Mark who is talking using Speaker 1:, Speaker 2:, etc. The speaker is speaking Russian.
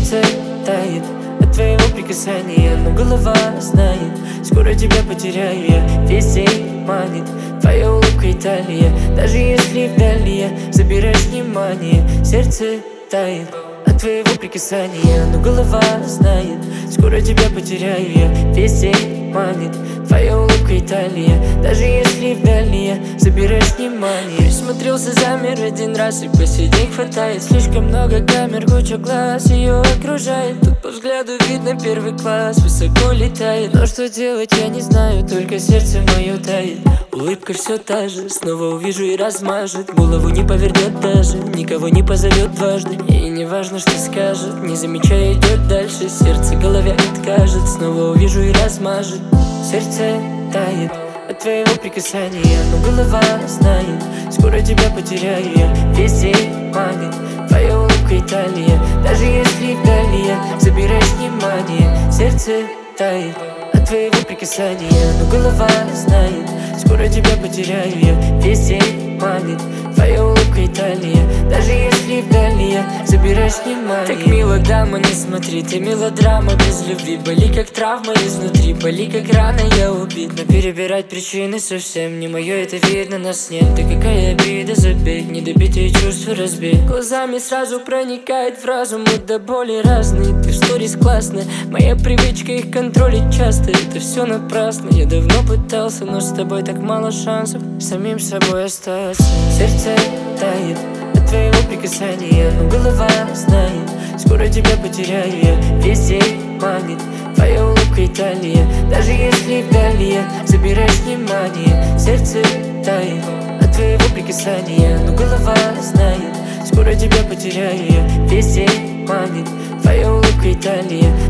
Speaker 1: Сердце тает от твоего прикасания, но голова знает, скоро тебя потеряю я. Весь день манит твоя улыбка и талия, даже если вдали забираешь внимание. Сердце тает от твоего прикасания, но голова знает, скоро тебя потеряю я. Весь день манит твоя улыбка и талия, даже если вдали забираешь внимание. Присмотрелся, замер один раз, и по сей день хватает. Слишком много камер, куча глаз ее окружает. Тут по взгляду видно первый класс, высоко летает. Но что делать я не знаю, только сердце мое тает. Улыбка все та же, снова увижу и размажет. Голову не повернет даже, никого не позовет дважды. И не важно, что скажет, не замечая, идет дальше. Сердце голове откажет, снова увижу и размажет. Сердце тает от твоего прикасания, но голова знает, скоро тебя потеряю я. Весь день манит твоя улыбка и талия, даже если вдали забираешь внимание. Сердце тает от твоего прикасания, но голова знает, скоро тебя потеряю я. Весь день манит твоя улыбка и талия, даже если вдали забираешь внимание. Так мило, дама, не смотри, ты мелодрама без любви. Боли как травма изнутри, боли как рана, я убит. Но перебирать причины совсем не мое, это видно, нас нет. Да какая обида, забей, недобитые чувства разбей. Глазами сразу проникает в разум, мы до боли разные. Ты в сторис классная, моя привычка их контролить часто. Это все напрасно, я давно пытался, но с тобой так мало шансов самим собой остаться. Сердце тает от твоего прикасания, но голова знает, скоро тебя потеряю я. Весь день манит твоя улыбка и талия, даже если вдали забираешь внимание. Сердце тает от твоего прикасания, но голова знает, скоро тебя потеряю я. Весь день манит твоя улыбка и талия,